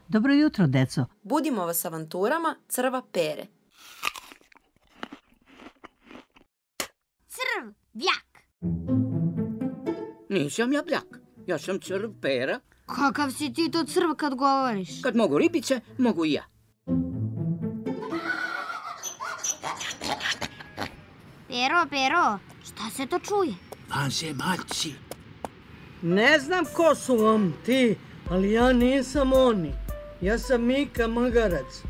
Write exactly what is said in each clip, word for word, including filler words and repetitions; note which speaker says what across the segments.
Speaker 1: Dobro jutro, deco.
Speaker 2: Budimo vas avanturama crva Pere.
Speaker 3: Crv, bljak.
Speaker 4: Nisam ja bljak, ja sam crv Pera.
Speaker 3: Kakav si ti to crv kad govoriš?
Speaker 4: Kad mogu ribice, mogu i ja.
Speaker 3: Pero, Pero, šta se to čuje?
Speaker 5: Vanzemaljci.
Speaker 6: Ne znam ko su vam ti, ali ja nisam oni. Ja sam Mika Magarac.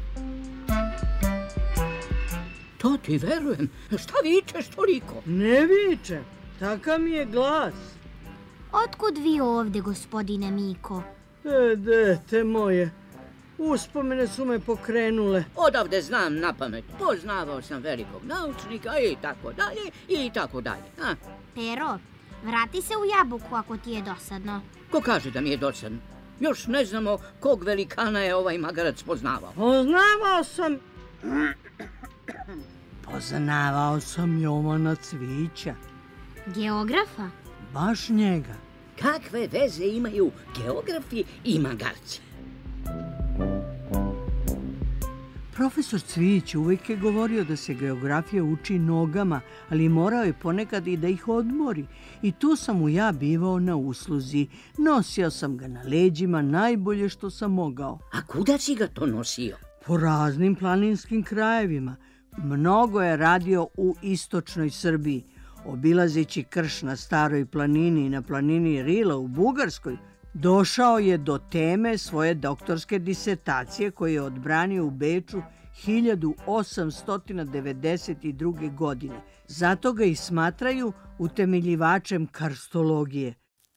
Speaker 4: To ti verujem. Šta vičeš toliko?
Speaker 6: Ne vičem, takav mi je glas.
Speaker 3: Otkud vi ovde, gospodine Miko?
Speaker 6: E, dete moje, uspomene su me pokrenule.
Speaker 4: Odavde znam na pamet. Poznavao sam velikog naučnika i tako dalje i tako dalje. A?
Speaker 3: Pero, vrati se u jabuku ako ti je dosadno.
Speaker 4: Ko kaže da mi je dosadno? Još ne znamo kog velikana je ovaj Magarac poznavao.
Speaker 6: Poznavao sam... Poznavao sam Jovana Cvića.
Speaker 3: Geografa?
Speaker 6: Baš njega.
Speaker 4: Kakve veze imaju geografi i magarci?
Speaker 6: Profesor Cvić uvijek je govorio da se geografija uči nogama, ali morao je ponekad i da ih odmori. I tu sam mu ja bivao na usluzi. Nosio sam ga na leđima najbolje što sam mogao.
Speaker 4: A kuda si ga to nosio?
Speaker 6: Po raznim planinskim krajevima. Mnogo je radio u istočnoj Srbiji. Obilazeći krš na Staroj planini i na planini Rila u Bugarskoj, došao je do teme svoje doktorske disertacije koju je odbranio u Beču hiljadu osamsto devedeset druge. godine. Zato ga i smatraju utemeljivačem karstologije.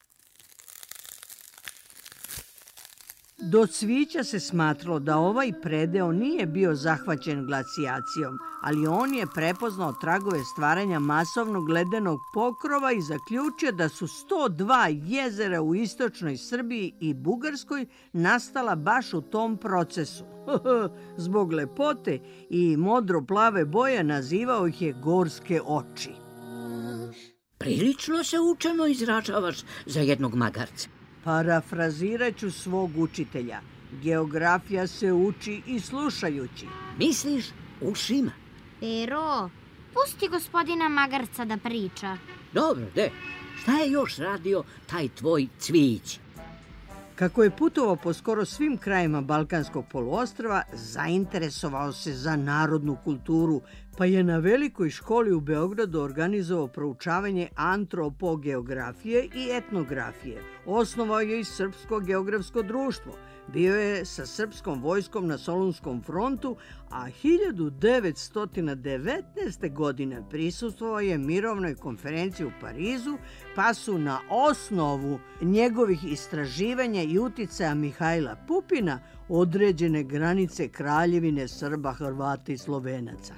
Speaker 6: Do Cvića se smatralo da ovaj predeo nije bio zahvaćen glacijacijom, ali on je prepoznao tragove stvaranja masovnog ledenog pokrova i zaključio da su sto dva jezera u istočnoj Srbiji i Bugarskoj nastala baš u tom procesu. Zbog lepote i modro-plave boje nazivao ih je gorske oči.
Speaker 4: Prilično se učeno izražavaš za jednog magarca.
Speaker 6: Parafrazirat ću svog učitelja. Geografija se uči i slušajući.
Speaker 4: Misliš ušima?
Speaker 3: Pero, pusti gospodina Magarca da priča.
Speaker 4: Dobro, de. Šta je još radio taj tvoj Cvić?
Speaker 6: Kako je putovao po skoro svim krajima Balkanskog poluostrva, zainteresovao se za narodnu kulturu, pa je na velikoj školi u Beogradu organizovao proučavanje antropogeografije i etnografije. Osnovao je i Srpsko geografsko društvo. Bio je sa srpskom vojskom na Solunskom frontu, a hiljadu devetsto devetnaeste. godine prisustvovao je mirovnoj konferenciji u Parizu, pa su na osnovu njegovih istraživanja i uticaja Mihajla Pupina određene granice Kraljevine Srba, Hrvata i Slovenaca.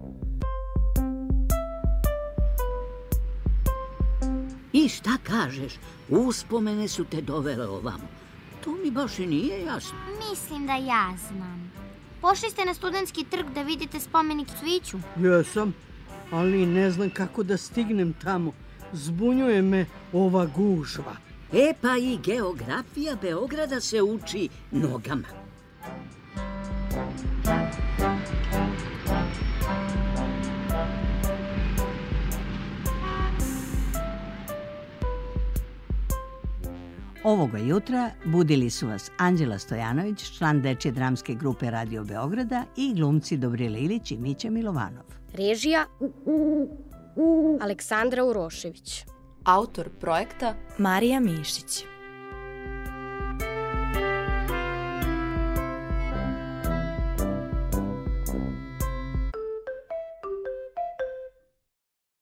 Speaker 4: I šta kažeš? Uspomene su te dovele ovamo. To mi baš i nije jasno.
Speaker 3: Mislim da ja znam. Pošli ste na Studentski trg da vidite spomenik Cviću?
Speaker 6: Jesam, ali ne znam kako da stignem tamo. Zbunjuje me ova gužva.
Speaker 4: E pa i geografija Beograda se uči nogama.
Speaker 1: Ovoga jutra budili su vas Anđela Stojanović, član Dečje dramske grupe Radio Beograda, i glumci Dobrila Ilić i Mića Milovanov.
Speaker 7: Režija Aleksandra Urošević.
Speaker 2: Autor projekta
Speaker 8: Marija Mišić.